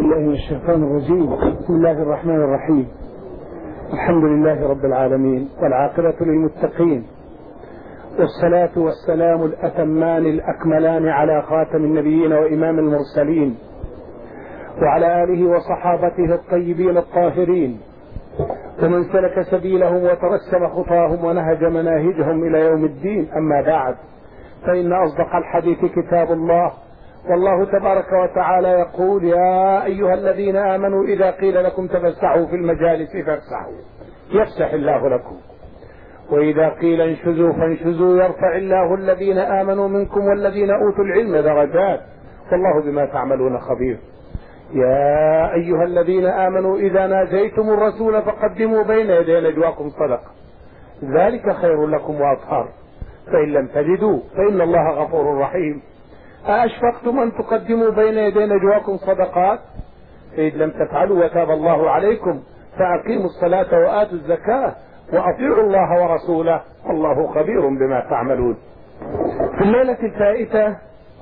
بالله من الشيطان الرجيم. بسم الله الرحمن الرحيم. الحمد لله رب العالمين، والعاقبة للمتقين، والصلاة والسلام الأتمان الأكملان على خاتم النبيين وإمام المرسلين، وعلى آله وصحابته الطيبين الطاهرين، ومن سلك سبيلهم وترسم خطاهم ونهج مناهجهم إلى يوم الدين. أما بعد، فإن أصدق الحديث كتاب الله، والله تبارك وتعالى يقول: يا أيها الذين آمنوا إذا قيل لكم تفسحوا في المجالس فافسحوا يفسح الله لكم، وإذا قيل انشزوا فانشزوا يرفع الله الذين آمنوا منكم والذين أوتوا العلم درجات، والله بما تعملون خبير. يا أيها الذين آمنوا إذا ناجيتم الرسول فقدموا بين يدي نجواكم صدقة، ذلك خير لكم وأطهر، فإن لم تجدوا فإن الله غفور رحيم. أأشفقتم أن تقدموا بين يدي نجواكم صدقات؟ فإن لم تفعلوا وتاب الله عليكم فأقيموا الصلاة وآتوا الزكاة وأطيعوا الله ورسوله، والله خبير بما تعملون. في الليلة الفائتة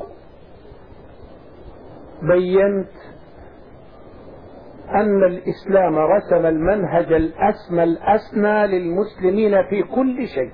بينت أن الإسلام رسم المنهج الأسمى الأسنى للمسلمين في كل شيء،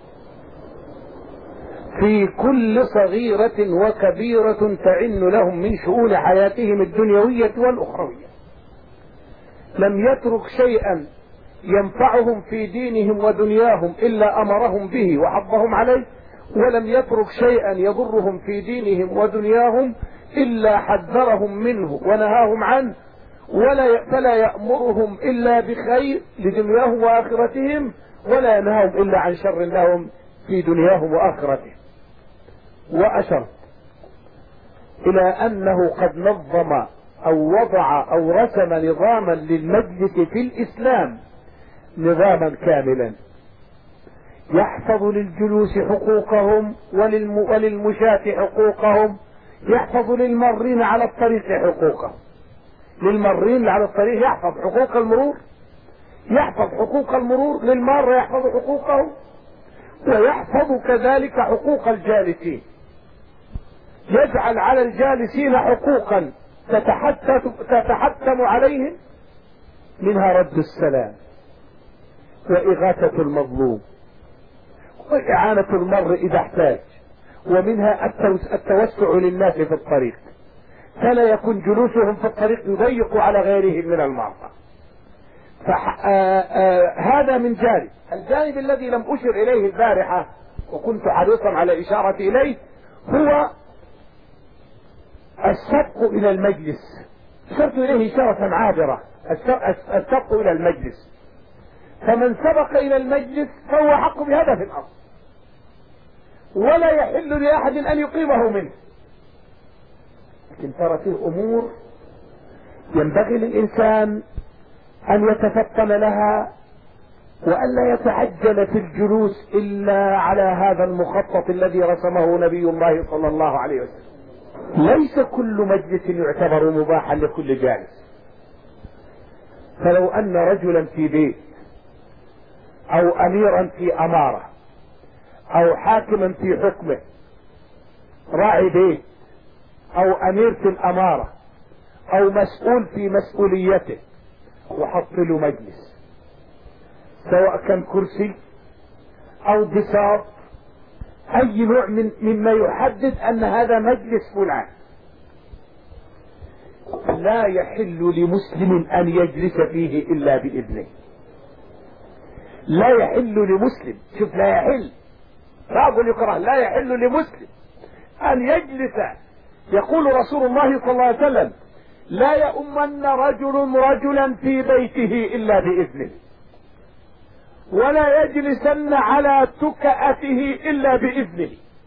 في كل صغيرة وكبيرة تعن لهم من شؤون حياتهم الدنيوية والأخروية. لم يترك شيئا ينفعهم في دينهم ودنياهم إلا أمرهم به وحضهم عليه، ولم يترك شيئا يضرهم في دينهم ودنياهم إلا حذرهم منه ونهاهم عنه، فلا يأمرهم إلا بخير لدنياهم وآخرتهم، ولا ينهاهم إلا عن شر لهم في دنياهم وآخرتهم. وأشرت إلى أنه قد نظم أو وضع أو رسم نظاما للمجلس في الإسلام، نظاما كاملا يحفظ للجلوس حقوقهم وللمشاة حقوقهم، يحفظ للمارين على الطريق حقوقهم، للمارين على الطريق يحفظ حقوق المرور، يحفظ حقوق المرور للمار، يحفظ حقوقه، ويحفظ كذلك حقوق الجالسين، يجعل على الجالسين حقوقا تتحتم عليهم، منها رد السلام وإغاثة المظلوم وإعانة المر إذا احتاج، ومنها التوسع للناس في الطريق، فلا يكون جلوسهم في الطريق يضيق على غيرهم من المرضى. هذا من جانب. الجانب الذي لم أشر إليه البارحة وكنت حريصا على إشارة إليه هو السبق إلى المجلس، أشرت إليه إشارة عابرة، السبق إلى المجلس، فمن سبق إلى المجلس فهو حق بهذا في الأرض، ولا يحل لأحد أن يقيمه منه. لكن ترى فيه أمور ينبغي للإنسان أن يتفطن لها، وألا يتعجل في الجلوس إلا على هذا المخطط الذي رسمه نبي الله صلى الله عليه وسلم. ليس كل مجلس يعتبر مباحا لكل جالس، فلو أن رجلا في بيت أو أميرا في أمارة أو حاكما في حكمه، راعي بيت أو أمير في الأمارة أو مسؤول في مسؤوليته، وحط له مجلس سواء كان كرسي أو بساط، أي نوع مما يحدد أن هذا مجلس فلان، لا يحل لمسلم أن يجلس فيه إلا بإذنه. لا يحل لمسلم، شوف، لا يحل، لا أقول يكره، لا يحل لمسلم أن يجلس. يقول رسول الله صلى الله عليه وسلم: لا يؤمن رجل رجلا في بيته إلا بإذنه، ولا يجلسن على تكأته إلا بإذنه.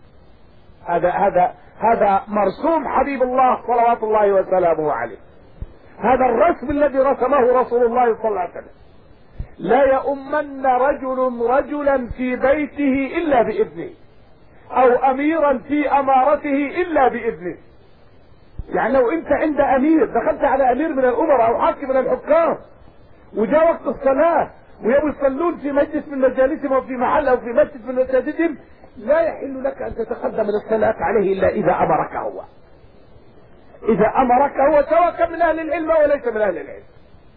هذا مرسوم حبيب الله صلوات الله وسلامه عليه، هذا الرسم الذي رسمه رسول الله صلى الله عليه وسلم: لا يؤمن رجل رجلا في بيته إلا بإذنه، أو أميرا في أمارته إلا بإذنه. يعني لو أنت عند أمير، دخلت على أمير من الأمراء أو حاكم من الحكام، وجاء وقت الصلاة ويبوا يصلون في مجلس من مجالسهم أو في محل أو في مسجد من مساجدهم، لا يحل لك أن تتقدم للصلاة عليه إلا إذا أمرك هو. إذا أمرك هو سواء كان من أهل العلم أو ليس من أهل العلم.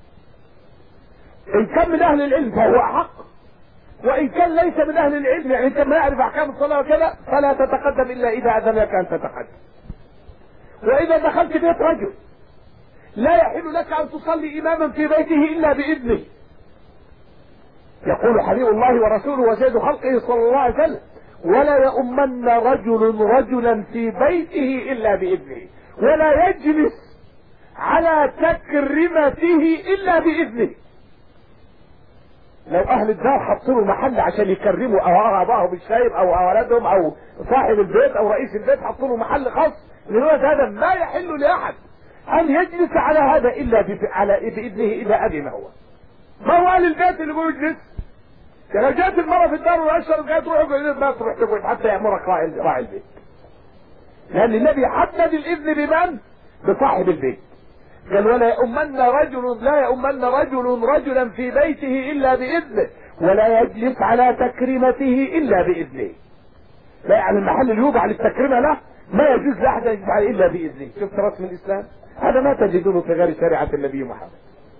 إن كان من أهل العلم فهو أحق، وإن كان ليس من أهل العلم، يعني أنت ما يعرف أحكام الصلاة وكذا، فلا تتقدم إلا إذا أذن لك أن تتقدم. وإذا دخلت بيت رجل لا يحل لك أن تصلي إماما في بيته إلا بإذنه. يقول حبيب الله ورسوله وسيد خلقه صلى الله عليه وسلم: ولا يؤمن رجل رجلا في بيته إلا بإذنه، ولا يجلس على تكرمته إلا بإذنه. لو أهل الدار حطوا محل عشان يكرموا أو أباهم الشايب أو أولادهم أو صاحب البيت أو رئيس البيت، حطوا له محل خاص للولد هذا، ما يحل لأحد أن يجلس على هذا إلا بإذنه إذا أذن هو. ما هو أهل البيت اللي يقول يجلس؟ لو جاءت المرأة في الدار والعشرة وقالت روح ما تروح تقعد حتى يأمرك راعي البيت، لأن النبي حدد الإذن بمن؟ بصاحب البيت. قال: ولا يؤمن رجل رجلا في بيته إلا بإذنه، ولا يجلس على تكريمته إلا بإذنه. لا يعني المحل اللي يوضع للتكريمة له ما يجوز لأحد يجلس عليه إلا بإذنه. شفت رسم الإسلام؟ هذا ما تجدونه في غير شريعة النبي محمد.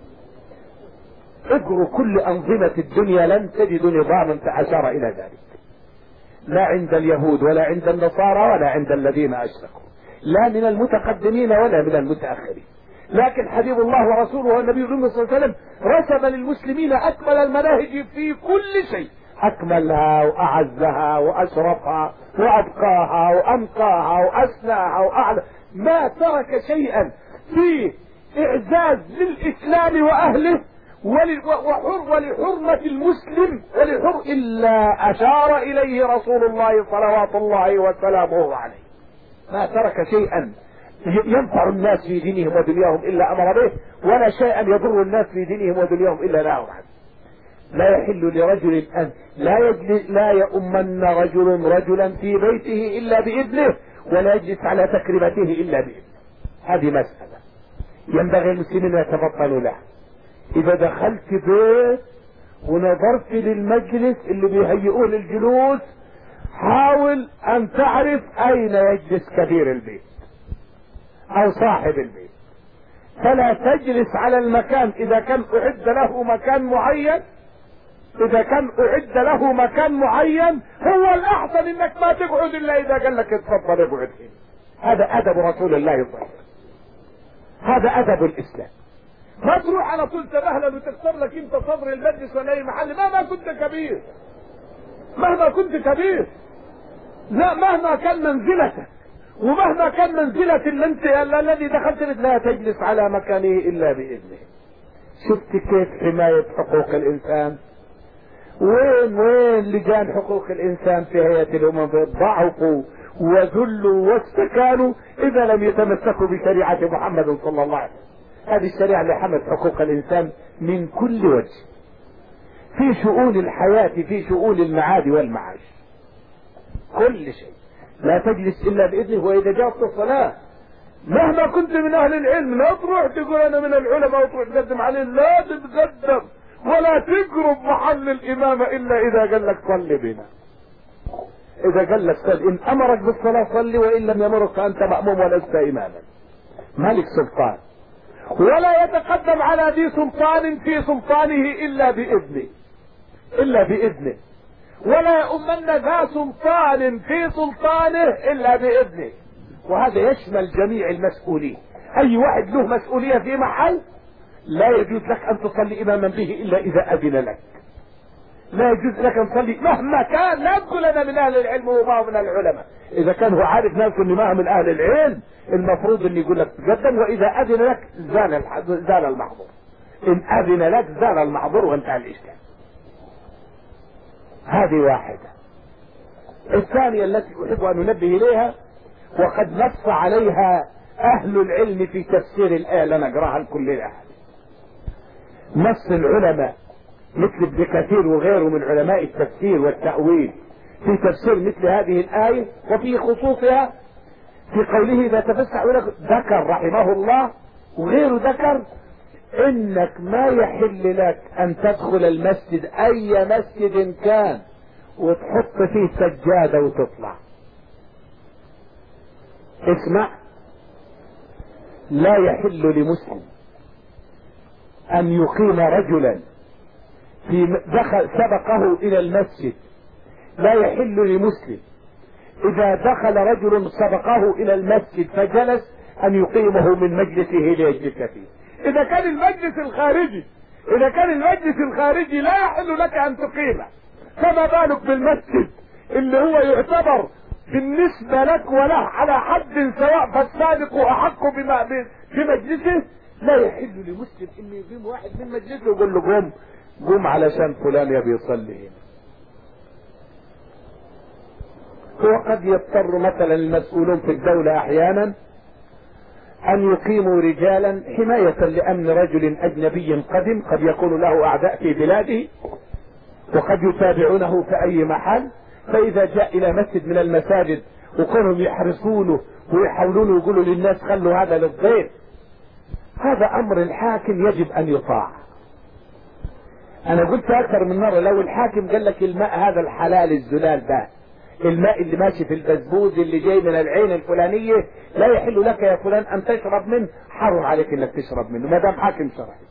اقروا كل أنظمة الدنيا لن تجدوا نظاما أشار إلى ذلك، لا عند اليهود ولا عند النصارى ولا عند الذين أشركوا، لا من المتقدمين ولا من المتأخرين. لكن حبيب الله ورسوله والنبي صلى الله عليه وسلم رسم للمسلمين أكمل المناهج في كل شيء، أكملها وأعزها وأشرفها وأبقاها وأنقاها وأسناها وأعلى، ما ترك شيئا فيه إعزاز للإسلام وأهله ولحرمة المسلم إلا أشار إليه رسول الله صلوات الله وسلامه عليه. ما ترك شيئا ينفع الناس في دينهم ودنياهم إلا أمر به، ولا شيئا يضر الناس في دينهم ودنياهم إلا نهى عنه. لا يحل لرجل أن لا يؤمن رجل رجلا في بيته إلا بإذنه، ولا يجلس على تكريمته إلا بإذنه. هذه مسألة ينبغي المسلمين أن يتفطنوا لها. إذا دخلت بيت ونظرت للمجلس اللي بيهيئوه للجلوس، حاول أن تعرف أين يجلس كبير البيت أو صاحب البيت، فلا تجلس على المكان. إذا كان أعد له مكان معين هو الأحسن إنك ما تقعد إلا إذا قال لك اتفضل اقعد فيه. هذا أدب رسول الله صلى الله عليه وسلم، هذا أدب الإسلام. ما تروح على طول تبهلل وتختار لك انت صدر المجلس ولا اي محل مهما كنت كبير، لا مهما كان منزلتك ومهما كان منزلة الذي دخلت لا تجلس على مكانه الا باذنه. شفت كيف حماية حقوق الانسان؟ وين لجان حقوق الانسان في هيئة الامم؟ ضعفوا وذلوا واستكانوا اذا لم يتمسكوا بشريعة محمد صلى الله عليه وسلم. هذه الشريعة اللي حمت حقوق الإنسان من كل وجه، في شؤون الحياة، في شؤون المعاد والمعاش، كل شيء. لا تجلس إلا بإذنه. وإذا جاءت الصلاة مهما كنت من أهل العلم لا تروح تقول أنا من العلماء وتروح تقدم عليه، لا تتقدم ولا تقرب محل الإمامة إلا إذا قال لك صلي بنا. إذا قال لك صلي، إن أمرك بالصلاة صلي، وإن لم يمرك فأنت مأموم ولست إماما، مالك سلطان. ولا يتقدم على ذي سلطان في سلطانه إلا بإذنه، ولا يؤمن ذا سلطان في سلطانه إلا بإذنه. وهذا يشمل جميع المسؤولين، أي واحد له مسؤولية في محل لا يجوز لك أن تصلي إماما به إلا إذا أذن لك. لا يجوز لك أن تصلي مهما كان، لا تقول أنا من أهل العلم وما من العلماء. إذا كان هو عارف نفسه إنه ما من أهل العلم المفروض إن يقول لك تقدم، وإذا أذن لك زال المحظور. إن أذن لك زال المحظور وانتهى الإشكال. هذه واحدة. الثانية التي أحب أن ننبه إليها، وقد نص عليها أهل العلم في تفسير الآية، لنقراها لكل أحد. نص العلماء مثل ابن كثير وغيره من علماء التفسير والتأويل في تفسير مثل هذه الآية، وفي خصوصها في قوله إذا تفسح ذكر رحمه الله وغيره ذكر إنك ما يحل لك أن تدخل المسجد أي مسجد كان وتحط فيه سجادة وتطلع. اسمع، لا يحل لمسلم ان يقيم رجلا سبقه الى المسجد، لا يحل لمسلم اذا دخل رجل سبقه الى المسجد فجلس ان يقيمه من مجلسه ليجلس فيه. اذا كان المجلس الخارجي لا يحل لك ان تقيمه، فما بالك بالمسجد اللي هو يعتبر بالنسبة لك وله على حد سواء، فالسابق احق في مجلسه. لا يحل لمسلم انه يقيم واحد من مجلسه ويقول له قوم علشان فلان يبي يصلي هنا. هو قد يضطر مثلا المسؤولون في الدولة احيانا ان يقيموا رجالا حماية لامن رجل اجنبي قدم قد يكون له اعداء في بلاده وقد يتابعونه في اي محل، فاذا جاء الى مسجد من المساجد وكانوا يحرسونه ويحاولون يقولوا للناس خلوا هذا للضيف، هذا امر الحاكم يجب ان يطاع. انا قلت اكثر من مرة لو الحاكم قال لك الماء هذا الحلال الزلال ده، الماء اللي ماشي في البزبوز اللي جاي من العين الفلانية لا يحل لك يا فلان ان تشرب منه، حرم عليك انك تشرب منه ما دام حاكم شرعي.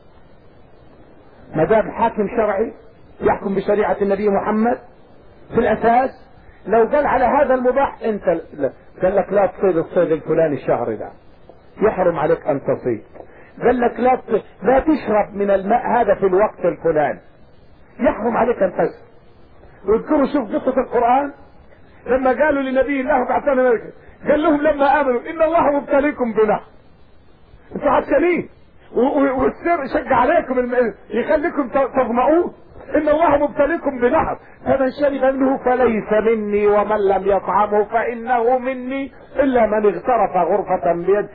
ما دام حاكم شرعي يحكم بشريعة النبي محمد في الاساس، لو قال على هذا المباح انت قال لك لا تصيد الصيد الفلاني الشهر ده يحرم عليك ان تصيد، قال لك لا تشرب من الماء هذا في الوقت الفلاني يحرم عليك ان تشرب. واذكروا شوف قصة القرآن لما قالوا لنبي الله بعثنا ملكا، قال لهم لما امنوا ان الله مبتليكم بنهر، انتوا عطشانين والسر شق عليكم يخليكم تظمؤون، ان الله مبتليكم بنهر فمن شرب منه فليس مني ومن لم يطعمه فانه مني الا من اغترف غرفة بيد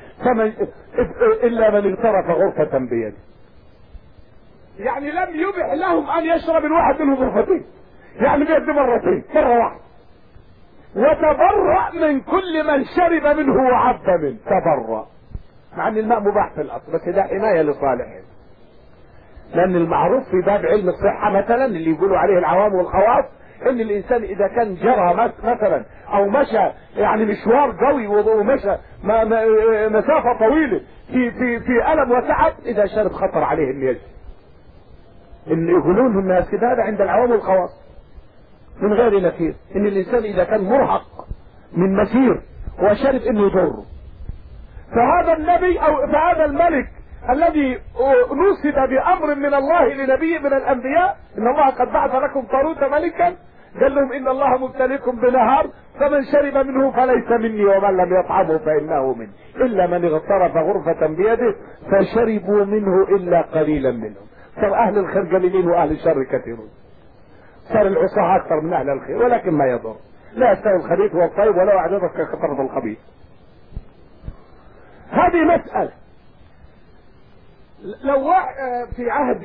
يعني لم يبح لهم ان يشرب الواحد منه غرفتين، يعني بيد مرة واحدة. وتبرأ من كل من شرب منه وعب منه، تبرأ مع ان الماء مباح في الاصل بس ده حماية لصالحه. لان المعروف في باب علم الصحة مثلا اللي يقولوا عليه العوام والخواص ان الانسان اذا كان جرى مثلا او مشى يعني مشوار قوي ومشى مسافة طويلة في الم وتعب، اذا شرب خطر عليه ان يجري. ان يقولون الناس كده هذا عند العوام والخواص من غير نكير، ان الانسان اذا كان مرهق من مسير وشرب انه يضره. فهذا النبي او فهذا الملك الذي نصب بامر من الله لنبي من الانبياء ان الله قد بعث لكم طالوت ملكا، قال لهم ان الله مبتليكم بنهر فمن شرب منه فليس مني ومن لم يطعمه فانه مني الا من اغترف غرفة بيده فشربوا منه الا قليلا منهم. صار اهل الخير قليلين واهل الشر كثيرون، صار العصاة اكثر من اهل الخير، ولكن ما يضر، لا يستوي الخبيث والطيب ولو اعجبك كثرة الخبيث. هذه مسألة. لو في عهد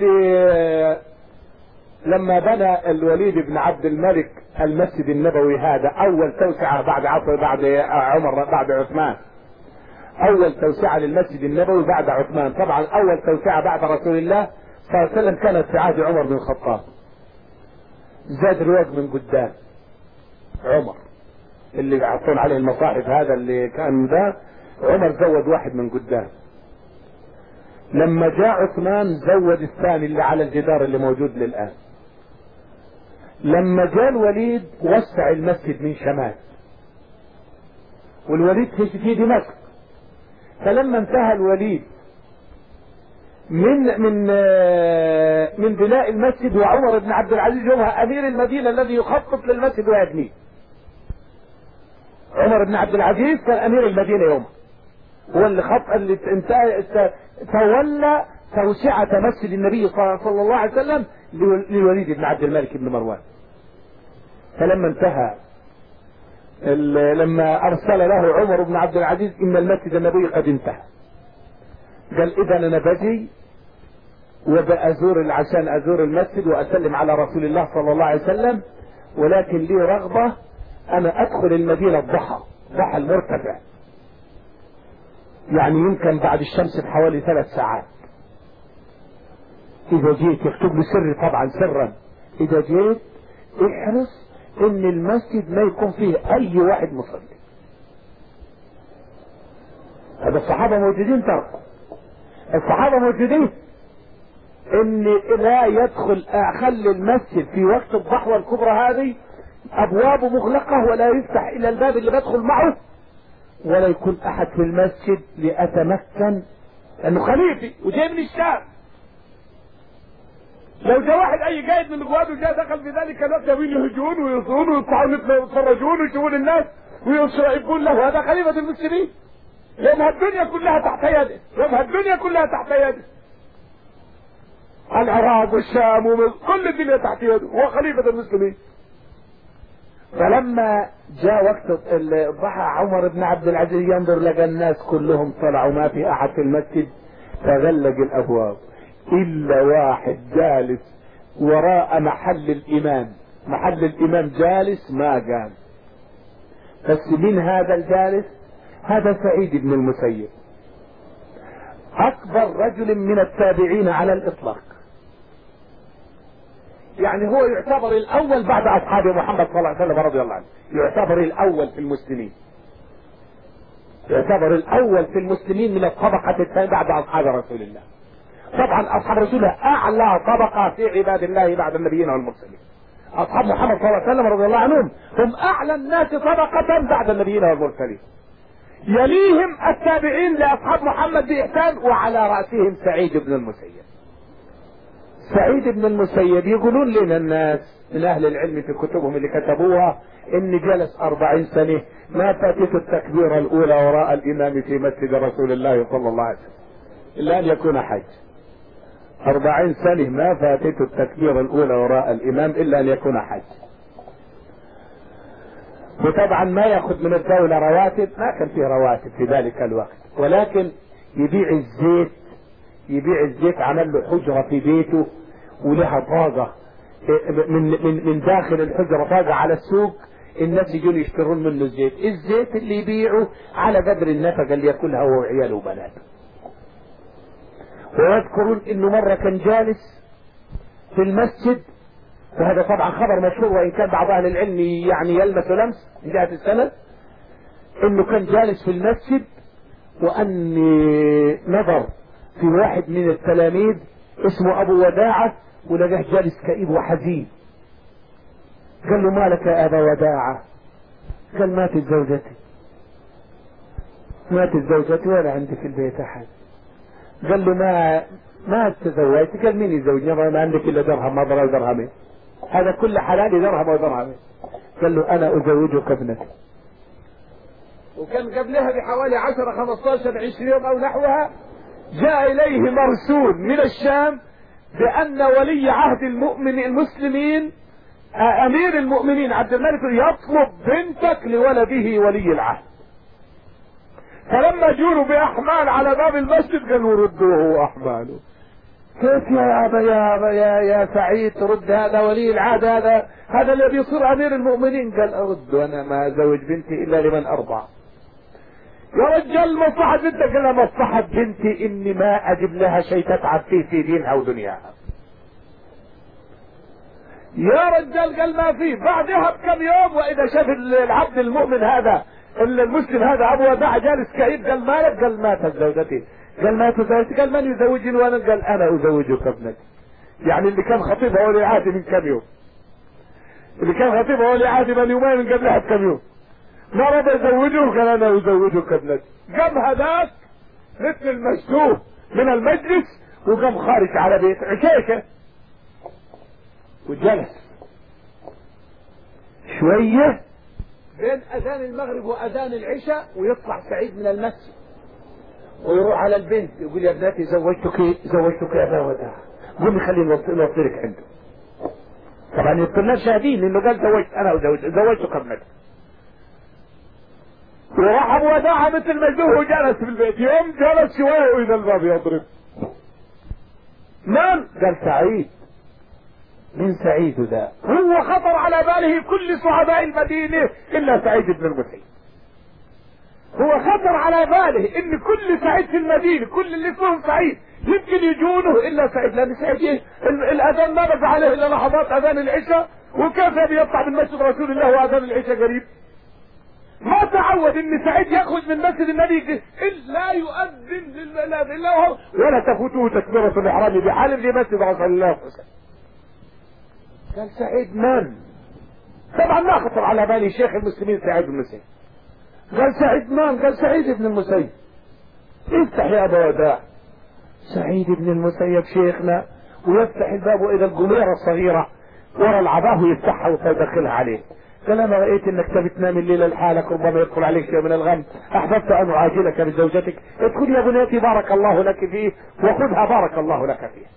لما بنى الوليد بن عبد الملك المسجد النبوي هذا اول توسعة بعد عمر بعد عثمان، اول توسعة للمسجد النبوي بعد عثمان، طبعا اول توسعة بعد رسول الله صلى الله عليه وسلم كانت في عهد عمر بن الخطاب. زاد رواق من قدام عمر اللي يعطون عليه المصاحف هذا اللي كان ده، عمر زود واحد من قدام. لما جاء عثمان زود الثاني اللي على الجدار اللي موجود للآن. لما جاء الوليد وسع المسجد من شمال، والوليد في دمشق. فلما انتهى الوليد من بناء المسجد وعمر بن عبد العزيز يومها امير المدينة الذي يخطط للمسجد ويبنيه، عمر بن عبد العزيز كان امير المدينة يومها، هو اللي تولى توسعة مسجد النبي صلى الله عليه وسلم للوليد بن عبد الملك بن مروان. فلما انتهى لما ارسل له عمر بن عبد العزيز ان المسجد النبوي قد انتهى، قال اذا انا بجي وبأزور عشان ازور المسجد واسلم على رسول الله صلى الله عليه وسلم، ولكن لي رغبة انا ادخل المدينة الضحى المرتفع، يعني يمكن بعد الشمس بحوالي 3 ساعات. اذا جيت يكتب لي سري طبعا سرا، اذا جيت احرص ان المسجد ما يكون فيه اي واحد مصلي، هذا الصحابة موجودين ترى، الصحابة موجودين ان لا يدخل، خلي المسجد في وقت الضحوة الكبرى هذه ابوابه مغلقة ولا يفتح الا الباب اللي بدخل معه، ولا يكون احد في المسجد لاتمكن، لانه خليفي وجاي من الشام. لو جاء واحد اي قائد من القواد وجاء دخل في ذلك الوقت يهجون ويصون ويطلعون يتفرجون ويشوفون الناس ويقول له هذا خليفة المسلمين، يوم الدنيا كلها تحت يده، يوم الدنيا كلها تحت يده، العراق والشام كل الدنيا تحت يده، هو خليفة المسلمين. فلما جاء وقت الضحى عمر بن عبد العزيز ينظر لقى الناس كلهم طلعوا ما في احد في المسجد، فغلق الابواب الا واحد جالس وراء محل الامام، محل الامام جالس ما قام. بس من هذا الجالس؟ هذا سعيد بن المسيب، اكبر رجل من التابعين على الاطلاق، يعني هو يعتبر الاول بعد اصحاب محمد صلى الله عليه وسلم رضي الله عنه، يعتبر الاول في المسلمين، يعتبر الاول في المسلمين من الطبقة الثانية بعد اصحاب رسول الله. طبعا اصحاب رسول الله اعلى طبقة في عباد الله بعد النبيين والمرسلين، اصحاب محمد صلى الله عليه وسلم رضي الله عنهم هم اعلى الناس طبقة بعد النبيين والمرسلين، يليهم التابعين لاصحاب محمد باحسان، وعلى رأسهم سعيد بن المسيب. سعيد بن المسيب يقولون لنا الناس من اهل العلم في كتبهم اللي كتبوها ان جلس 40 سنة ما فاتته التكبيرة الاولى وراء الامام في مسجد رسول الله صلى الله عليه وسلم الا ان يكون حج. 40 سنة ما فاتته التكبيرة الاولى وراء الامام الا ان يكون حج. وطبعا ما ياخذ من الدولة رواتب، ما كان فيه رواتب في ذلك الوقت، ولكن يبيع الزيت، يبيع الزيت، عمل له حجرة في بيته ولها طاقة من داخل الحجرة، طاقة على السوق الناس يجون يشترون منه الزيت، الزيت اللي يبيعه على قدر النفقة اللي ياكلها هو وعياله وبناته. ويذكرون انه مرة كان جالس في المسجد، وهذا طبعا خبر مشهور وان كان بعض اهل العلم يعني يلمس لمس من جهة السند، انه كان جالس في المسجد وان نظر في واحد من التلاميذ اسمه ابو وداعة ولقاه جالس كئيب وحزين. قال له مالك يا ابا وداعة؟ قال ماتت زوجتي، ماتت زوجتي ولا عندي في البيت احد. قال له ما تزوجت؟ قال مين يزوجني؟ ما عندك الا درهم، ما ضرب درهمين، هذا كل حلال درهم ودرهمين. قال له انا ازوجك ابنتي. وكان قبلها بحوالي 10 15 20 او نحوها جاء اليه مرسول من الشام بان ولي عهد المسلمين امير المؤمنين عبد الملك يطلب بنتك لولده ولي العهد. فلما جوروا باحمال على باب المسجد قالوا ردوه احماله. كيف يا ابا يا سعيد ترد هذا ولي العهد، هذا الذي يصير امير المؤمنين؟ قال ارد، انا ما ازوج بنتي الا لمن ارضع. يا رجال مصلحة بنتك؟ قال مصلحة بنتي اني ما اجيب لها شيء تتعب فيه في دينها ودنياها. يا رجال قال ما فيه. بعدها بكم يوم واذا شاف العبد المؤمن هذا المسلم هذا ابو وداع جالس كئيب، قال مالك؟ قال ماتت زوجتي. قال ماتت زوجتي؟ قال من يزوجني وانا؟ قال انا ازوجك ابنتي. يعني اللي كان خطيبها ولي عهدي من كم يوم، اللي كان خطيبها ولي عهدي من يومين من قبلها بكم يوم، ما رضى يزوجه، قال انا ازوجك ابنتي. قام هذاك مثل المشتوه من المجلس وقام خارج على بيت عشيشه وجلس شويه بين اذان المغرب واذان العشاء، ويطلع سعيد من المسجد ويروح على البنت يقول يا ابنتي زوجتك يا ابا وداع، قومي خليني نوصلك عنده. طبعا الطلاب شاهدين انه قال انا زوجتك ابنتي. وراح ابو وداع مثل مجدوه وجلس في البيت. يوم جلس شويه واذا الباب يضرب. من؟ قال سعيد. من سعيد ذا؟ هو خطر على باله كل صعباء المدينة الا سعيد بن المسيب. هو خطر على باله ان كل سعيد في المدينة، كل اللي اسمهم سعيد يمكن يجونه الا سعيد، لان سعيد الاذان ما بقى عليه الا لحظات اذان العشاء، وكيف بيطلع من مسجد رسول الله واذان العشاء قريب. ما تعود ان سعيد يخرج من مسجد النبي الا يؤذن لله ولا تفوته تكبيرة الاحرام بحال في مسجد رسول الله. قال سعيد من؟ طبعا ما خطر على بالي شيخ المسلمين سعيد بن المسيب. قال سعيد من؟ قال سعيد بن المسيب. افتح يا ابا وداع. سعيد بن المسيب شيخنا، ويفتح الباب والى القميرة الصغيرة ورا العباه ويفتحها ويدخلها عليه. قال انا رأيت انك تبي تنام الليلة لحالك، ربما يدخل عليك شيء من الغم، احببت ان اعاجلك بزوجتك، ادخل يا بنيتي بارك الله لك فيه وخذها بارك الله لك فيه.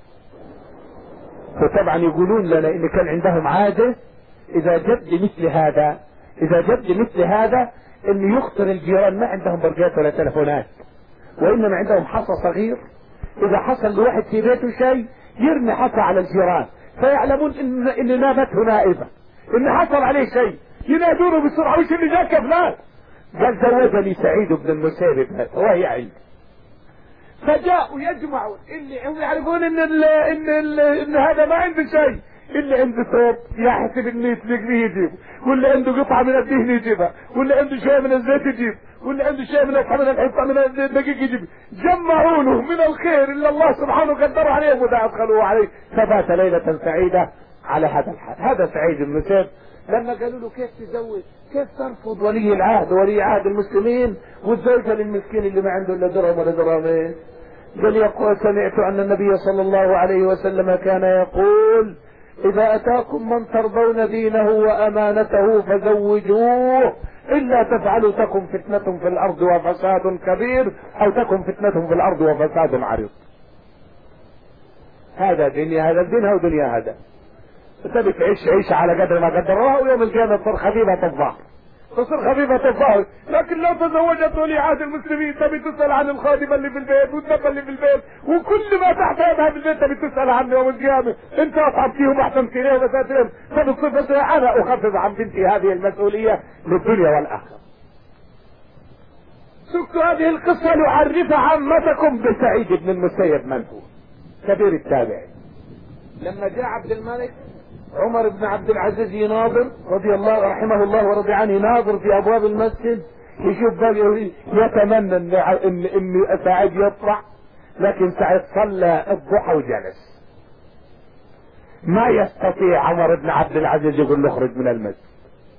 وطبعا يقولون لنا ان كان عندهم عادة اذا جد مثل هذا ان يخطر الجيران، ما عندهم برقيات ولا تلفونات، وانما عندهم حصى صغير، اذا حصل لواحد في بيته شيء يرمي حصى على الجيران فيعلمون ان نامته نائبة، ان حصل عليه شيء ينادونه بسرعة وش اللي جاك فلان. قال زوجني سعيد بن المسيب وهي عندي. فجاءوا يجمعوا اللي هم يعرفون ان هذا ما عنده شيء، اللي عنده ثوب يحسب انه يسلقني يجيب، واللي عنده قطعة من الدهن يجيبها، واللي عنده شيء من الزيت يجيب، واللي عنده شيء من الحنطة من الدقيق يجيب. جمعوا له من الخير اللي الله سبحانه قدره عليه ودا ادخلوه عليه، فبات ليلة سعيدة على هذا الحال. هذا سعيد بن المسيب لما قالوا له كيف تزوج، كيف ترفض ولي عهد المسلمين والزوجة للمسكين اللي ما عنده الا درهم ولا درهمين؟ قال يقول سمعت ان النبي صلى الله عليه وسلم كان يقول اذا اتاكم من ترضون دينه وامانته فزوجوه، الا تفعلوا تكن فتنة في الارض وفساد كبير، او تكن فتنة في الارض وفساد عريض. هذا دينها ودنيا هذا. تبي تعيش على قدر ما قدروها، ويوم القيامة تصير خفيفة الظهر. لكن لو تزوجت ولي عهد المسلمين تبي تسأل عن الخادمة اللي في البيت والدبة اللي في البيت وكل ما تحت يدها في البيت تبي تسأل عنه يوم القيامة. انت اطعمتيهم واحسنتي ليه وساتهم، فبالصفة انا اخفف عن بنتي هذه المسؤولية للدنيا والاخرة. سكت هذه القصة لأعرف عامتكم بسعيد بن المسيب من هو كبير التابعين. لما جاء عبد الملك عمر بن عبد العزيز يناظر رضي الله رحمه الله ورضي عنه، يناظر في ابواب المسجد، يشوف بقى يتمنى ان سعيد يطلع، لكن سعيد صلى الضحى وجلس. ما يستطيع عمر بن عبد العزيز يقول له اخرج من المسجد،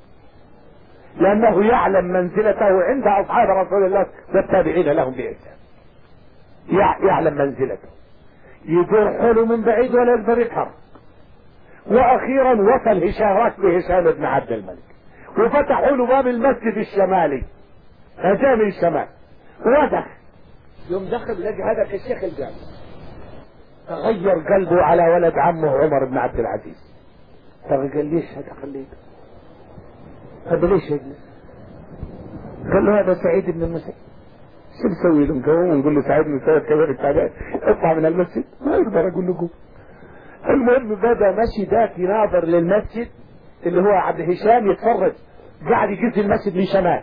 لانه يعلم منزلته عند اصحاب رسول الله والتابعين لهم بإحسان، يعلم منزلته، يدور حوله من بعيد ولا يقدر يتحرك. واخيرا وصل هشام بن عبد الملك وفتحوا له باب المسجد الشمالي، جاء من الشمال ودخل. يوم دخل لقى هذا الشيخ الجامع، تغير قلبه على ولد عمه عمر بن عبد العزيز. فقال ليش هذا خليته، هذا ليش يجلس؟ قال له هذا سعيد بن المسيب. شو نسوي له؟ نقوم ونقول له سعيد بن المسيب كبير التابعين اطلع من المسجد؟ ما يقدر اقول له. المهم بدا مشي ذاك يناظر للمسجد اللي هو عبد هشام، يتفرج، قاعد يجز المسجد من شمال،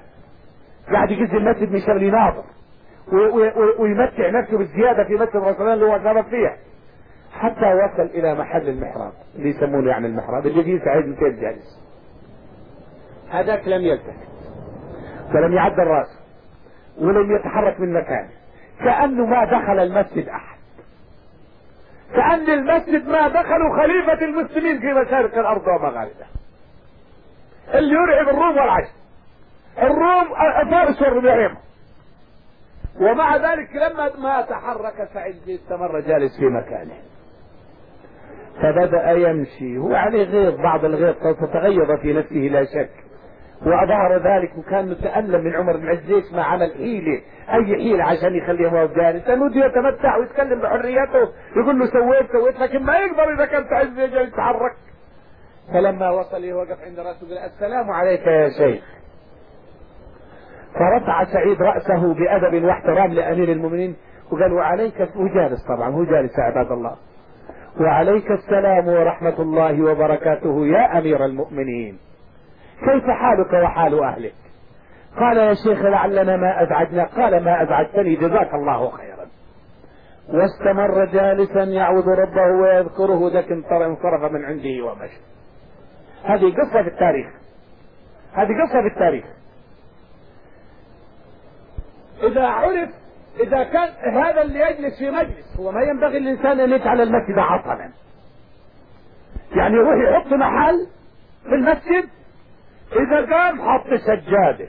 يناظر ويمتع نفسه بالزيادة في مسجد رسول الله اللي هو شرف فيها، حتى وصل الى محل المحراب اللي يسمونه يعني المحراب اللي فيه سعيد بن المسيب جالس. هذاك لم يلتفت ولم يعدل راسه ولم يتحرك من مكانه، كأنه ما دخل المسجد احد، كأن المسجد ما دخلوا خليفة المسلمين في مشارق الأرض ومغاربها، اللي يرعب الروم والعجم. الروم فارس والروم. ومع ذلك لما ما تحرك سعيد استمر جالس في مكانه، فبدأ يمشي. هو عليه غيظ، بعض الغيظ تتغيظ في نفسه لا شك، وأظهر ذلك، وكان متألم من عمر بن عزيز ما عمل حيلة، أي حيلة عشان يخليه واقف جالس، لأنه بده يتمتع ويتكلم بحريته، يقول له سويت، لكن ما يقدر إذا كان عزيز جالس يتحرك. فلما وصل وقف عند رأسه قال السلام عليك يا شيخ. فرفع سعيد رأسه بأدب واحترام لأمير المؤمنين وقال وعليك، هو جالس طبعا، هو جالس يا عباد الله، وعليك السلام ورحمة الله وبركاته يا أمير المؤمنين، كيف حالك وحال أهلك؟ قال يا شيخ لعلنا ما أزعجنا. قال ما أزعجتني جزاك الله خيرا. واستمر جالسا يعوذ ربه ويذكره، لكن انصرف من عنده ومشى. هذه قصة في التاريخ، إذا عرف، إذا كان هذا اللي يجلس في مجلس، هو ما ينبغي الإنسان أن يجعل المسجد عطلا، يعني يروح يحط محل في المسجد، إذا قام حط سجادة.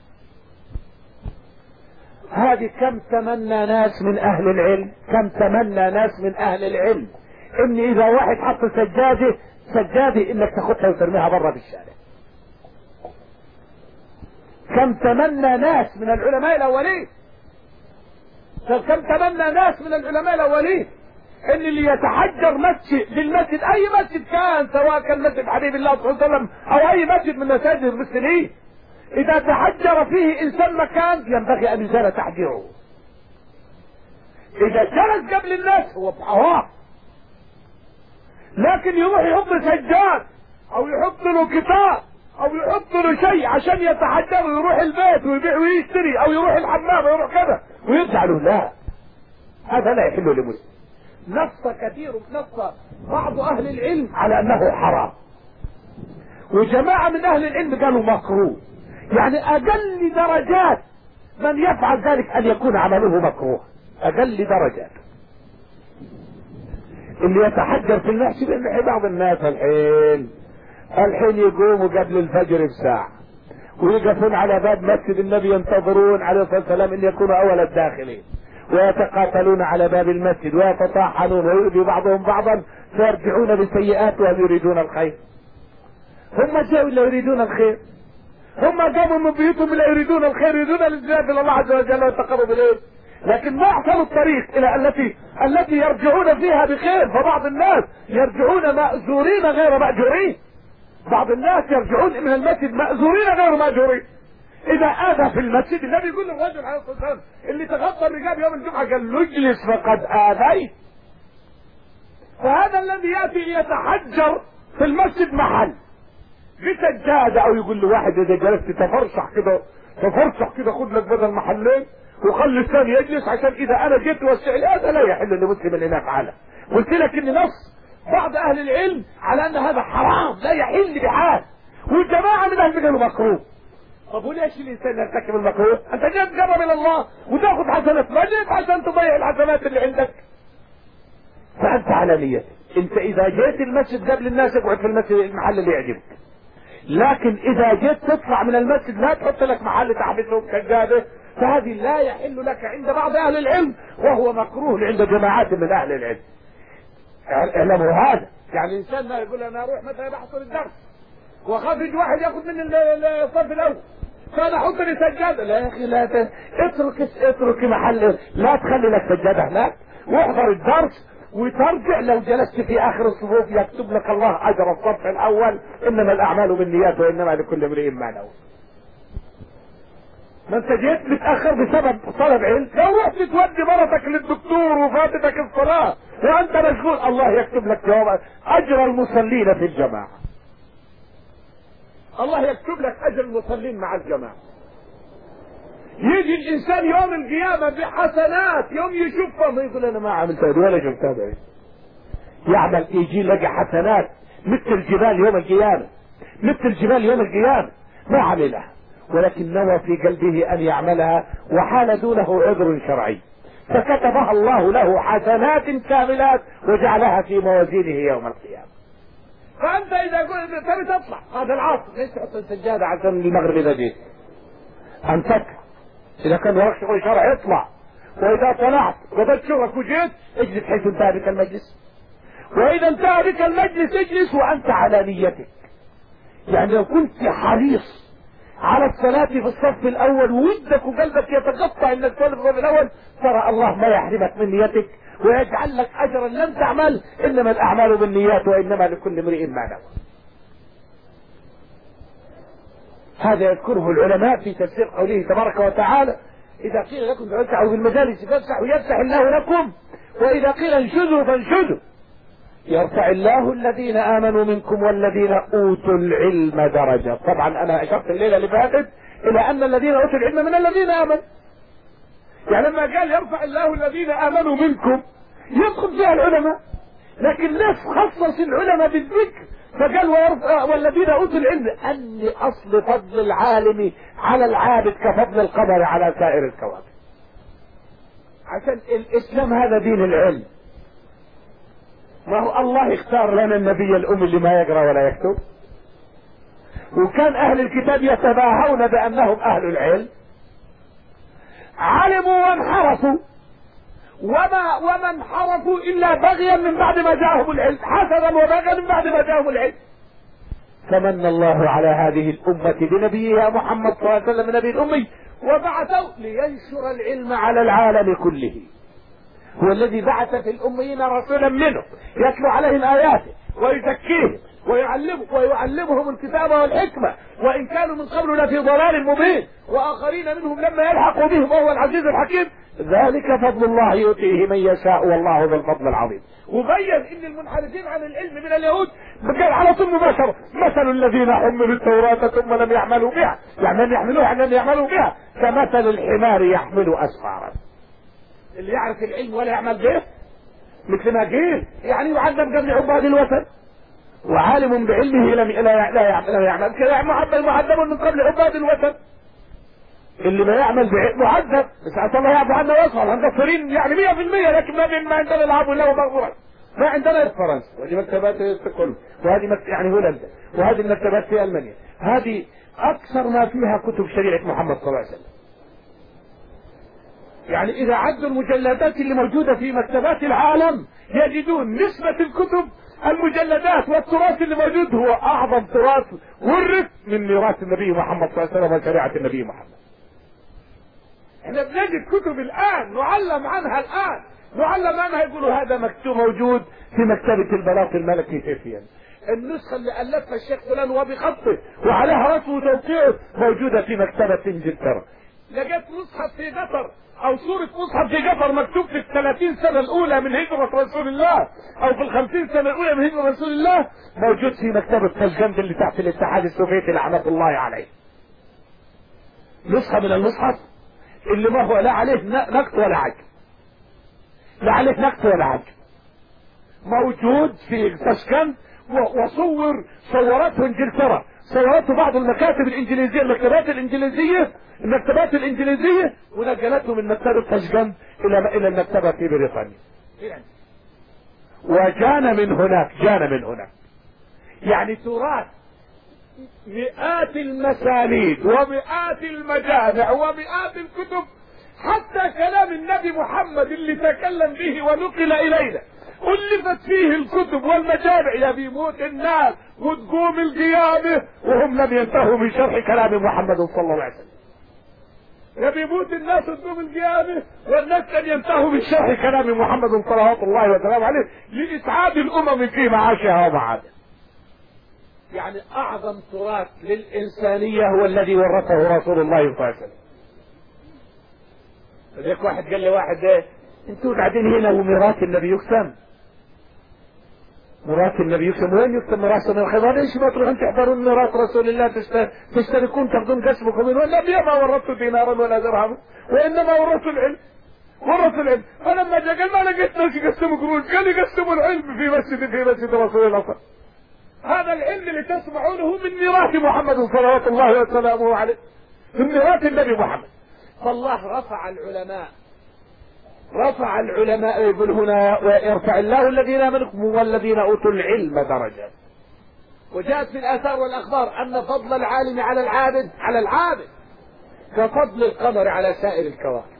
هذه كم تمنى ناس من أهل العلم، كم تمنى ناس من أهل العلم إن إذا واحد حط سجادة إنك تاخدها وترميها برا في الشارع. كم تمنى ناس من العلماء الأولين، كم تمنى ناس من العلماء الأولين ان اللي يتحجر مسجد بالمسجد، اي مسجد كان، سواء كان مسجد حبيب الله صلى الله عليه وسلم او اي مسجد من مساجد المسلمين، اذا تحجر فيه انسان مكان ينبغي ان يزال تحجيره. اذا جلس قبل الناس هو بحوار، لكن يروح يحط سجاد او يحط له كتاب او يحط له شيء عشان يتحجر ويروح البيت ويبيع ويشتري او يروح الحمام ويروح كذا ويرجع له، لا، هذا لا يحل لمسلم. نص كثير، نص بعض اهل العلم على انه حرام، وجماعة من اهل العلم قالوا مكروه، يعني اقل درجات من يفعل ذلك ان يكون عمله مكروه، اقل درجات. اللي يتحجر في المحشي بيمحي بعض الناس الحين يقوموا قبل الفجر بساعة ويقفون على باب مسجد النبي ينتظرون عليه الصلاة والسلام ان يكونوا اول الداخلين، ويتقاتلون على باب المسجد ويتطاحنون ويؤذي بعضهم بعضا، فيرجعون بسيئات وهم يريدون الخير. هم جاءوا لا يريدون الخير، هم قاموا من بيوتهم لا يريدون الخير، يريدون الازدياد الى الله عز وجل والتقرب اليه، لكن ما احسنوا الطريق الى التي يرجعون فيها بخير. فبعض الناس يرجعون مأزورين غير مأجورين، بعض الناس يرجعون من المسجد مأزورين غير مأجورين. اذا اذى في المسجد، النبي يقول للرجل عليه الصلاه والسلام اللي تغطى الرجال يوم الجمعه قال له اجلس فقد اذيت. فهذا الذي ياتي يتحجر في المسجد محل بسجاده، او يقول له واحد اذا جلست تفرشح كده خد لك بدل محلين وخلي الثاني يجلس عشان اذا انا جيت وسع، هذا لا يحل لمسلم ان يفعله. قلت لك ان نص بعض اهل العلم على ان هذا حرام لا يحل بحال، والجماعه من اهل قالوا مكروه. طب وليش الانسان يرتكب المكروه؟ انت جاي تقرب الى الله وتاخذ حسنات، ما جيت عشان تضيع الحسنات اللي عندك. فانت على نيتك، انت اذا جيت المسجد قبل الناس اقعد في المسجد المحل اللي يعجبك، لكن اذا جيت تطلع من المسجد لا تحط لك محل تحبسه بسجاده، فهذه لا يحل لك عند بعض اهل العلم، وهو مكروه عند جماعات من اهل العلم. اعلموا هذا. يعني الانسان ما يقول انا اروح مثلا احصل الدرس وخرج واحد ياخذ من الصف الاول فانا احط لي سجاده، لا يا اخي، لا اترك محل، لا تخلي لك سجاده هناك، واحضر الدرس وترجع. لو جلست في اخر الصفوف يكتب لك الله اجر الصف الاول، انما الاعمال بالنيات وانما لكل امرئ ما نوى. ما انت جيت متاخر بسبب طلب علم، لو رحت تودي مرتك للدكتور وفاتتك الصلاه وانت مشغول، الله يكتب لك جواب اجر المصلين في الجماعه، الله يكتب لك اجر المصلين مع الجماعه. يجي الانسان يوم القيامه بحسنات، يوم يشوفها يقول انا ما عملت هذا ولا شفت هذا، يعمل يجي لقى حسنات مثل الجبال يوم القيامه، مثل الجبال يوم القيامه ما عملها، ولكن نوى في قلبه ان يعملها وحال دونه عذر شرعي، فكتبها الله له حسنات كاملات وجعلها في موازينه يوم القيامه. فانت اذا قلت تبي تطلع هذا العصر ليش تحط السجاده عشان المغرب اذا جيت ان تطلع، اذا كان وراك شغل شرعي اطلع، واذا طلعت وبدت شغلك وجيت اجلس حيث انتهى بك المجلس، واذا انتهى بك المجلس اجلس وانت على نيتك. يعني لو كنت حريص على الصلاة في الصف الاول وودك وقلبك يتقطع انك تصلي في الصف الاول، ترى الله ما يحرمك من نيتك ويجعل لك اجرا لم تعمل، انما الاعمال بالنيات وانما لكل امرئ ما نوى. هذا يذكره العلماء في تفسير قوله تبارك وتعالى اذا قيل لكم تفسحوا في المجالس فافسحوا يفسح الله لكم، واذا قيل انشزوا فانشزوا يرفع الله الذين امنوا منكم والذين اوتوا العلم درجة. طبعا انا اشرت الليلة اللي فاتت الى ان الذين اوتوا العلم من الذين امنوا، يعني لما قال يرفع الله الذين امنوا منكم يدخل فيها العلماء، لكن ليش خصص العلماء بالذكر فقال والذين اوتوا العلم؟ ان اصل فضل العالم على العابد كفضل القمر على سائر الكواكب. عشان الاسلام هذا دين العلم. ما هو الله اختار لنا النبي الامي اللي ما يقرأ ولا يكتب، وكان اهل الكتاب يتباهون بانهم اهل العلم، علموا وانحرفوا، وما انحرفوا الا بغيا من بعد ما جاءهم العلم، حسدا وبغيا من بعد ما جاءهم العلم. فمن الله على هذه الامة بنبيها محمد صلى الله عليه وسلم النبي الامي، وبعثه لينشر العلم على العالم كله. هو الذي بعث في الاميين رسولا منه يتلو عليهم اياته ويزكيهم ويعلمهم الكتاب والحكمة، وان كانوا من قبل لفي ضلال مبين، واخرين منهم لما يلحقوا بهم وهو العزيز الحكيم. ذلك فضل الله يؤتيه من يشاء والله ذو الفضل العظيم. وبين ان المنحرفين عن العلم من اليهود قال على طول مباشرة: مثل الذين حملوا التوراة ثم لم يعملوا بها، يعني لم يحملوها لم يعملوا بها، كمثل الحمار يحمل اسفارا. اللي يعرف العلم ولا يعمل به مثل ما قيل يعني يعلم قبل عباد الوثن، وعالم بعلمه لا يعمل كذا معذب من قبل عباد الوثن. اللي ما يعمل بعلم معذب، بس الله يعفو عنا ويصفر. هندفرين يعني 100%، لكن ما عندنا العاب ولا مغفورة، ما عندنا فرنسا، وهذه مكتبات ستوكهولم، وهذه يعني هولندا، وهذه المكتبات في المانيا. هذه اكثر ما فيها كتب شريعة محمد صلى الله عليه وسلم. يعني اذا عدوا المجلدات اللي موجودة في مكتبات العالم يجدون نسبة الكتب المجلدات والتراث اللي موجود هو اعظم تراث ورث من ميراث النبي محمد صلى الله عليه وسلم وشريعة النبي محمد. احنا بنجد كتب الان نعلم عنها، يقولوا هذا مكتوب موجود في مكتبة البلاط الملكي فيفيا، النسخة اللي ألفها الشيخ فلان وبخطه وعليها رسم وتوقيعه موجودة في مكتبة انجلترا. لقيت مصحف في قطر او صورة مصحف في قطر مكتوب في 30 سنة الاولى من هجرة رسول الله او في 50 سنة الاولى من هجرة رسول الله، موجود في مكتبة تاشكند اللي تحت الاتحاد السوفيتي لعنة الله عليه. نسخة من المصحف اللي ما هو لا عليه نقط ولا عجب، لا عليه نقط ولا عجب، موجود في تاشكند، صورته انجلترا، صورته بعض المكاتب الانجليزية، المكتبات الانجليزية ونقلته من مكتبة تاشكند الى المكتبة في بريطانيا. وجانا من هناك يعني تراث مئات المسانيد ومئات المجامع ومئات الكتب، حتى كلام النبي محمد اللي تكلم به ونقل الينا ألفت فيه الكتب والمجامع. يا بيموت الناس وتقوم القيامة وهم لم ينتهوا من شرح كلام محمد صلى الله عليه وسلم. يا بيموت الناس وتقوم القيامة والناس لم ينتهوا من شرح كلام محمد صلوات الله وسلامه عليه لإسعاد الأمم في معاشها ومعادها. يعني أعظم تراث للإنسانية هو الذي ورثه رسول الله صلى الله عليه وسلم. ذيك واحد قال لي انتوا قاعدين هنا وميراث النبي يقسم، ميراث النبي يقسم، وين يقسم ميراث النبي؟ ليش ما تروحون تحضرون ميراث رسول الله تشتركون تاخذون قسمكم منه؟ النبي ما ورثوا دينارا ولا درهم، وانما ورثوا العلم. فلما جاء قال ما لقيت ناس يقسموا قروش، قال يقسموا العلم في مسجد رسول الله. هذا العلم اللي تسمعونه من ميراث محمد صلوات الله وسلامه عليه، من ميراث النبي محمد. فالله رفع العلماء يقول هنا: ويرفع الله الذين امنوا والذين اوتوا العلم درجات. وجاءت في الاثار والاخبار ان فضل العالم على العابد كفضل القمر على سائر الكواكب،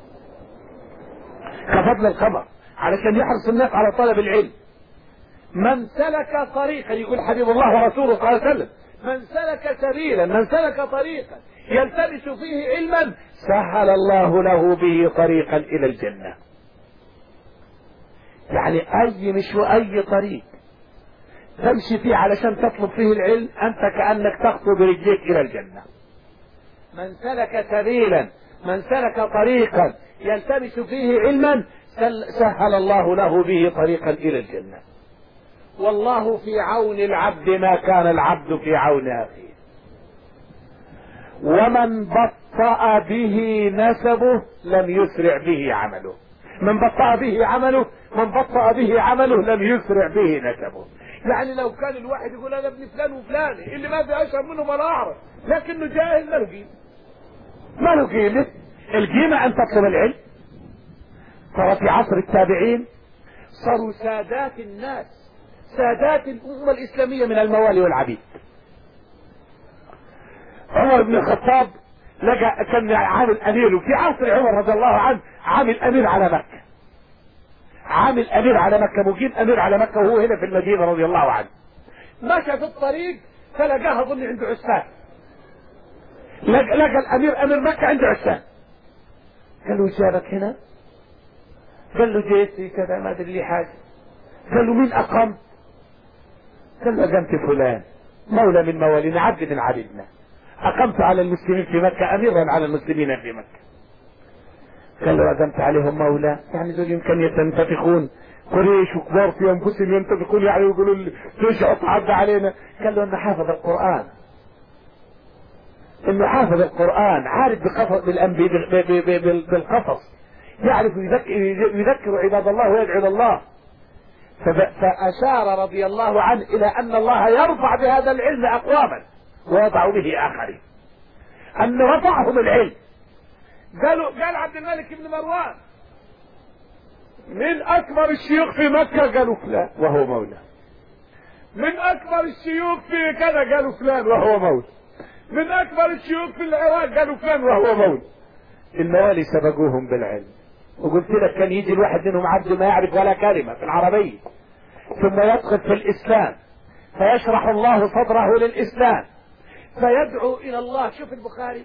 كفضل القمر علشان يحرص الناس على طلب العلم. من سلك طريقا، يقول حبيب الله ورسوله صلى الله عليه وسلم: من سلك طريقا يلتمس فيه علما سهل الله له به طريقا الى الجنة. يعني اي طريق تمشي فيه علشان تطلب فيه العلم انت كأنك تخطو برجليك الى الجنة. من سلك طريقا يلتمس فيه علما سهل الله له به طريقا الى الجنة. والله في عون العبد ما كان العبد في عون اخيه. ومن بطأ به نسبه لم يسرع به عمله. من بطأ به عمله لم يسرع به نسبه. يعني لو كان الواحد يقول انا ابن فلان وفلان اللي ما في اشهر منه ما اعرف، لكنه جاهل ما له قيمة. القيمة ان تطلب العلم، ترى في عصر التابعين صاروا سادات الناس، سادات الأمة الإسلامية من الموالي والعبيد. عمر بن الخطاب لقى كان عامل أمير، وفي عصر عمر رضي الله عنه عامل أمير على مكة، عامل أمير على مكة، مقيم أمير على مكة وهو هنا في المدينة رضي الله عنه. مشى في الطريق فلقاها ظن عنده عسان، لقى الأمير أمير مكة عنده عسان. قال له جابك هنا؟ قال له جيت كذا ما أدري لي حاجة. قال له مين أقمت؟ قال له أقمت فلان مولى من موالينا، عبد من عبيدنا، أقمت على المسلمين في مكة، أميرا على المسلمين في مكة. قال له أقمت عليهم مولى، يعني دول يمكن ينتفخون، قريش وكبار في أنفسهم ينتفخون يعني ويقولوا ليش حط حد علينا. قال له إنه حافظ القرآن، إنه حافظ القرآن، عارف بالقصص، يعرف يذكر عباد الله ويدعو الله. فأشار رضي الله عنه إلى أن الله يرفع بهذا العلم أقواما ويضع به آخرين، أن رفعهم العلم. قال عبد الملك بن مروان من أكبر الشيوخ في مكة، قالوا فلان وهو مولى. من أكبر الشيوخ في كذا، قالوا فلان وهو مولى. من أكبر الشيوخ في العراق، قالوا فلان وهو مولى. الموالي سبقوهم بالعلم. وقلت لك كان يجي الواحد منهم عبد ما يعرف ولا كلمة في العربية، ثم يدخل في الإسلام فيشرح الله صدره للإسلام فيدعو إلى الله. شوف البخاري،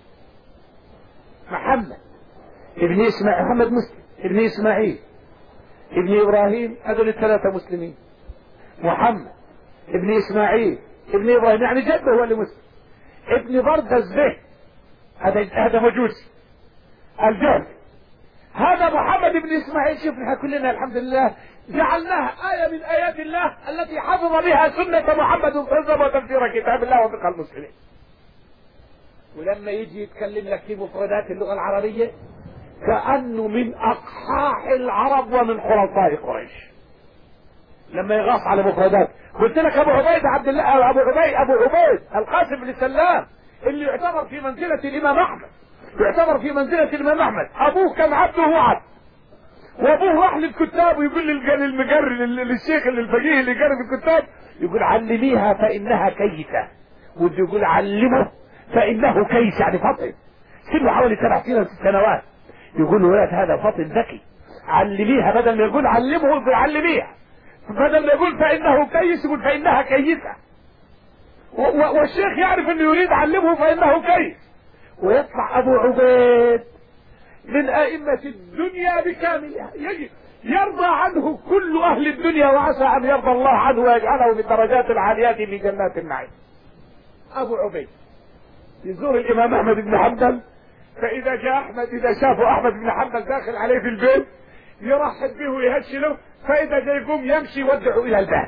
محمد ابن إسماعيل، محمد مسلم ابن إسماعيل ابن إبراهيم، هذول الثلاثة مسلمين. محمد ابن إسماعيل ابن إبراهيم يعني جده هو اللي مسلم. ابن بردز به هذا مجوسي الجهل. هذا محمد بن إسماعيل، شوف نحن كلنا الحمد لله جعلناها آية من آيات الله التي حفظ بها سنة محمد صلى وتفسير كتاب الله وفقه المسلمين. ولما يجي يتكلم لك في مفردات اللغة العربية كأنه من أقحاح العرب ومن خلطاء قريش. لما يغاص على مفردات، قلت لك أبو عبيد عبد الله، أبو عبيد القاسم بن سلام اللي يعتبر في منزلة الإمام أحمد، يعتبر في منزلة الإمام أحمد. أبوه كان عبد وهو عبد، وأبوه راح للكتاب ويقول للمقرر للشيخ الفقيه اللي يقرر الكتاب، يقول علميها فإنها كيسة، وده يقول علمه فإنه كيس يعني فطن، سنه حوالي 7 سنوات. يقول له ولد هذا فطن ذكي، علميها، بدل ما يقول علمه يقول علميها، بدل ما يقول فإنه كيس يقول فإنها كيسة. والشيخ يعرف أنه يريد علمه فإنه كيس، ويطلع أبو عبيد من أئمة الدنيا بكاملها، يرضى عنه كل أهل الدنيا، وعسى أن يرضى الله عنه ويجعله من الدرجات العاليات في جنات النعيم. أبو عبيد يزور الإمام أحمد بن حنبل، فإذا جاء أحمد، إذا شافوا أحمد بن حنبل داخل عليه في البيت يرحب به ويهشله، فإذا جاء يقوم يمشي يودعه إلى الباب،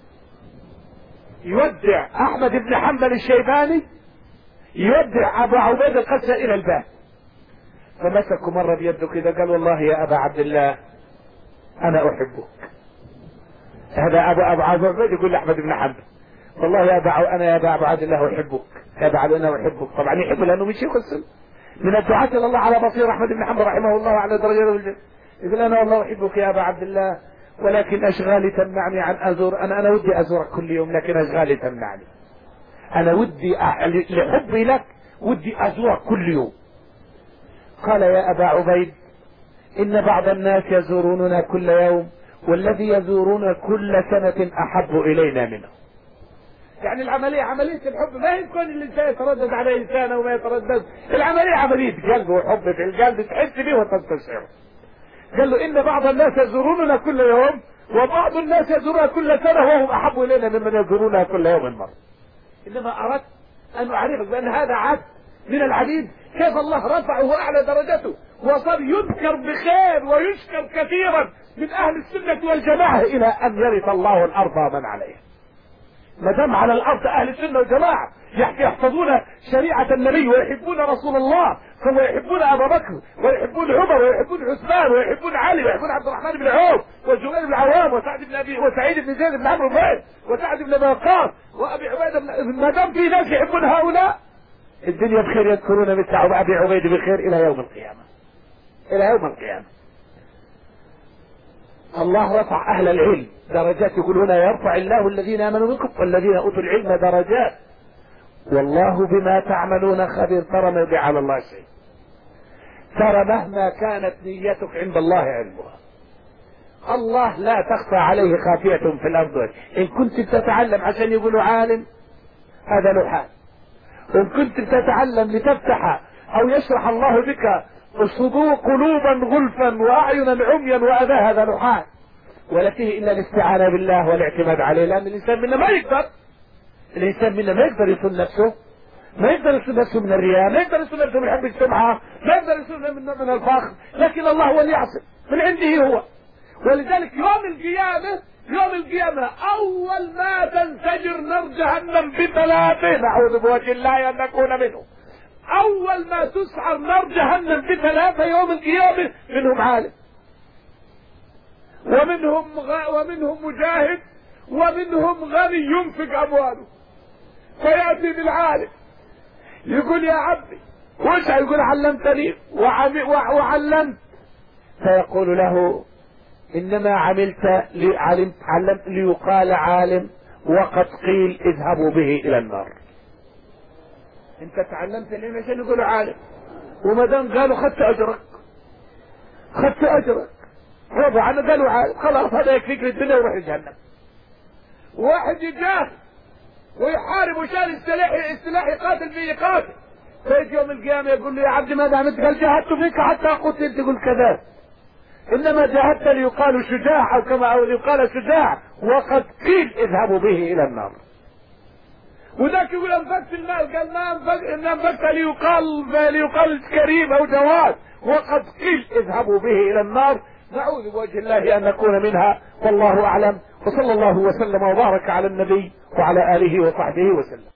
يودع أحمد بن حنبل الشيباني، يودع أبو عبيد القسى إلى الباب. فمسكوا مرة بيده كذا قال والله يا أبا عبد الله أنا أحبك. هذا أبو عبيد يقول لأحمد بن حنبل والله يا أبا عبد الله أحبك، يا أبا عبد الله أحبك. طبعا يحب لأنه من شيخ السنة، من الدعاة إلى الله على بصير. أحمد بن حنبل رحمه الله على درجة الجنة يقول أنا والله أحبك يا أبا عبد الله، ولكن أشغالي تمنعني عن أزور، أنا ودي أزورك كل يوم لكن أشغالي تمنعني، أنا ودي لحبي لك ودي أزورك كل يوم. قال يا أبا عبيد إن بعض الناس يزوروننا كل يوم، والذي يزورون كل سنة أحب إلينا منه. يعني العملية عملية الحب، ما هي تكون الإنسان يتردد على إنسانه وما يتردد، العملية عملية قلب وحب في القلب تحس به وتستشعره. قال له إن بعض الناس يزوروننا كل يوم، وبعض الناس يزوروننا كل سنة وهم أحب إلينا ممن يزورونها كل يوم مرة. إنما أردت أن أعرفك بأن هذا عبد من العبيد، كيف الله رفعه وأعلى درجته وصار يذكر بخير ويشكر كثيرا من أهل السنة والجماعة إلى أن يرث الله الأرض ومن عليها. ما دام على الأرض أهل السنة والجماعة يحفظون شريعة النبي ويحبون رسول الله، ثم يحبون أبا بكر ويحبون عمر ويحبون عثمان ويحبون علي ويحبون عبد الرحمن بن عوف والزبير بن العوام وسعيد بن زيد بن عمرو بن وسعد بن وقاص وأبي عبيدة. ما دام في ناس يحبون هؤلاء الدنيا بخير، يذكرون مثل أبي عبيد بخير إلى يوم القيامة، إلى يوم القيامة. الله رفع أهل العلم درجات، يقول هنا يرفع الله الذين آمنوا منكم والذين أوتوا العلم درجات والله بما تعملون خبير. ترى ما يضيع على الله شيء، ترى مهما كانت نيتك عند الله علمها. الله لا تخفى عليه خافية في الأرض. إن كنت تتعلم عشان يقولوا عالم هذا له حال، وإن كنت تتعلم لتفتح أو يشرح الله بك صدور قلوبا غلفا وأعينا عميا وأذى هذا له حال، ولا فيه إلا الاستعانة بالله والاعتماد عليه. لأن الإنسان منا ما يقدر، الإنسان منا ما يقدر يصون نفسه، ما يقدر يصون نفسه من الرياء، ما يقدر يصون نفسه من حب السمعة، ما يقدر يصون من الفخر، لكن الله هو اللي يعصم من عنده هو. ولذلك يوم القيامة أول ما تنفجر نار جهنم بثلاثة، نعوذ بوجه الله أن نكون منه. أول ما تسعر نار جهنم بثلاثة يوم القيامة، منهم عالم ومنهم مجاهد ومنهم غني ينفق أمواله، فيأتي بالعالم يقول يا عبدي وش يقول علمتني وعلمت، فيقول له إنما علمت ليقال عالم وقد قيل اذهبوا به إلى النار. انت تعلمت ليه عشان يقولوا عالم، وما دام قالوا خدت أجرك رضوا عنه قالوا عالم، خلاص هذا يكفيك للدنيا وروح الجنة. واحد يجاهد ويحارب وشال السلاح يقاتل فيه يقاتل، فيجي يوم القيامة يقول له يا عبدي ماذا عملت؟ قال جاهدت فيك حتى قتلت. تقول كذا، إنما جاهدت ليقال شجاع أو ليقال شجاع وقد قيل اذهبوا به إلى النار. وذاك يقول انفقت المال، قال ما انفقت ليقال كريم أو جواد وقد قيل اذهبوا به إلى النار. نعوذ بوجه الله أن نكون منها، والله أعلم. وصلى الله وسلم وبارك على النبي وعلى آله وصحبه وسلم.